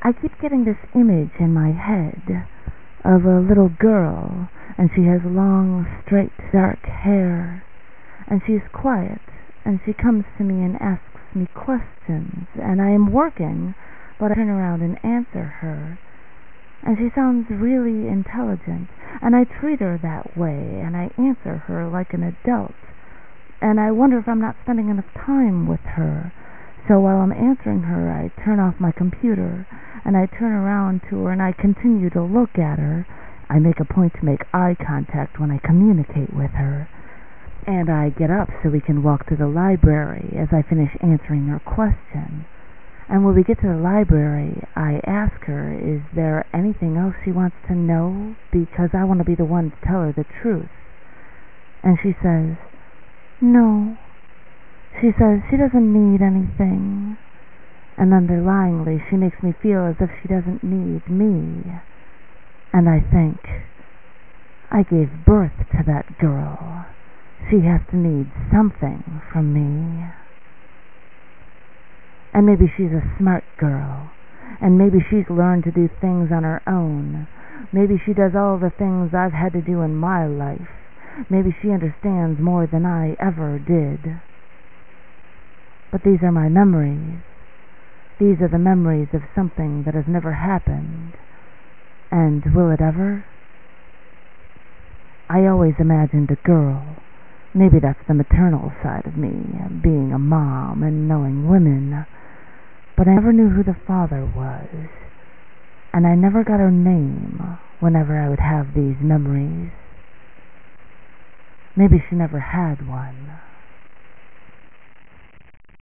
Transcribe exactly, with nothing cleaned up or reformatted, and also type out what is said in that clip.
I keep getting this image in my head of a little girl, and she has long, straight, dark hair, and she's quiet, and she comes to me and asks me questions, and I am working, but I turn around and answer her, and she sounds really intelligent, and I treat her that way, and I answer her like an adult, and I wonder if I'm not spending enough time with her. So while I'm answering her, I turn off my computer, and I turn around to her, and I continue to look at her. I make a point to make eye contact when I communicate with her, and I get up so we can walk to the library as I finish answering her question. And when we get to the library, I ask her, is there anything else she wants to know? Because I want to be the one to tell her the truth. And she says, no. She says she doesn't need anything. And underlyingly, she makes me feel as if she doesn't need me. And I think, I gave birth to that girl. She has to need something from me. And maybe she's a smart girl, and maybe she's learned to do things on her own. Maybe she does all the things I've had to do in my life. Maybe she understands more than I ever did. But these are my memories. These are the memories of something that has never happened. And will it ever? I always imagined a girl. Maybe that's the maternal side of me, being a mom and knowing women. But I never knew who the father was, and I never got her name whenever I would have these memories. Maybe she never had one.